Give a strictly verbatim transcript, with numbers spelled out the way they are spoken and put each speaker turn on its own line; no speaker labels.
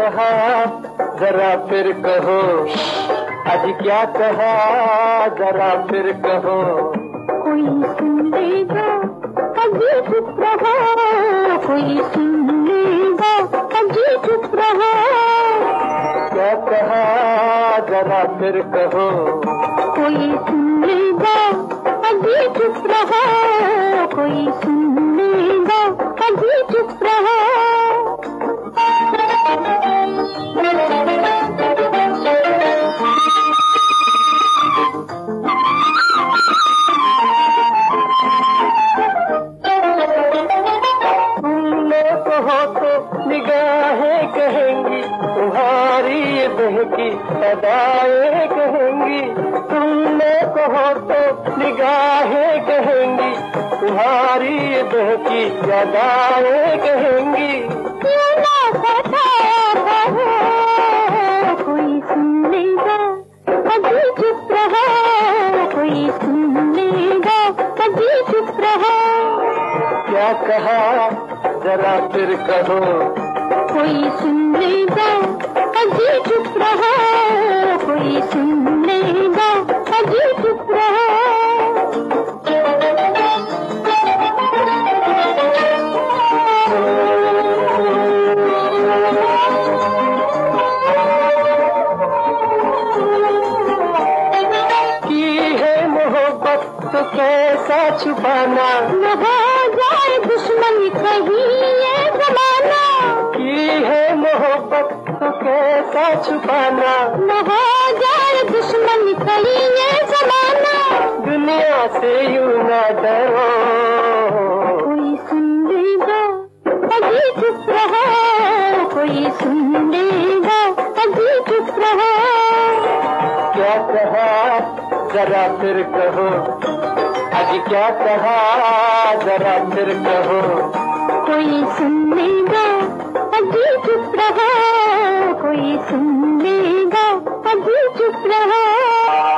कहा जरा फिर कहो, आज क्या कहा जरा फिर कहो।
कोई सुन लेगा अभी चुप रहो, कोई सुन लेगा अभी चुप रहो।
क्या कहा जरा फिर कहो,
कोई सुन लेगा अभी चुप रहो, कोई सुन लेगा अभी चुप रहो।
हो तो निगाहें कहेंगी, तुम्हारी बहकी अदाएं कहेंगी। तुमने कहो तो निगाहें कहेंगी, तुम्हारी बहकी अदाएं कहेंगी।
कोई सुन लेगा अभी चुप रहो, कोई सुन लेगा अभी चुप रहो।
क्या कहा जरा फिर कहो,
कोई सुन लेगा अभी चुप रहो, कोई सुन लेगा अभी चुप रहो।
की है मोहब्बत तो कैसा छुपाना,
न हो जाए दुश्मनी कहीं ये जमाना।
की है मोहब्बत तो कैसा छुपाना,
न हो जाए दुश्मनी कहीं ये जमाना।
दुनिया से यूं न डरो,
कोई सुन लेगा अभी चुप रहो, कोई सुन लेगा अभी चुप रहो।
क्या कहा जरा फिर कहो, आज क्या कहा जरा फिर कहो।
कोई सुन लेगा अभी चुप रहो, कोई सुन लेगा अभी चुप रहो।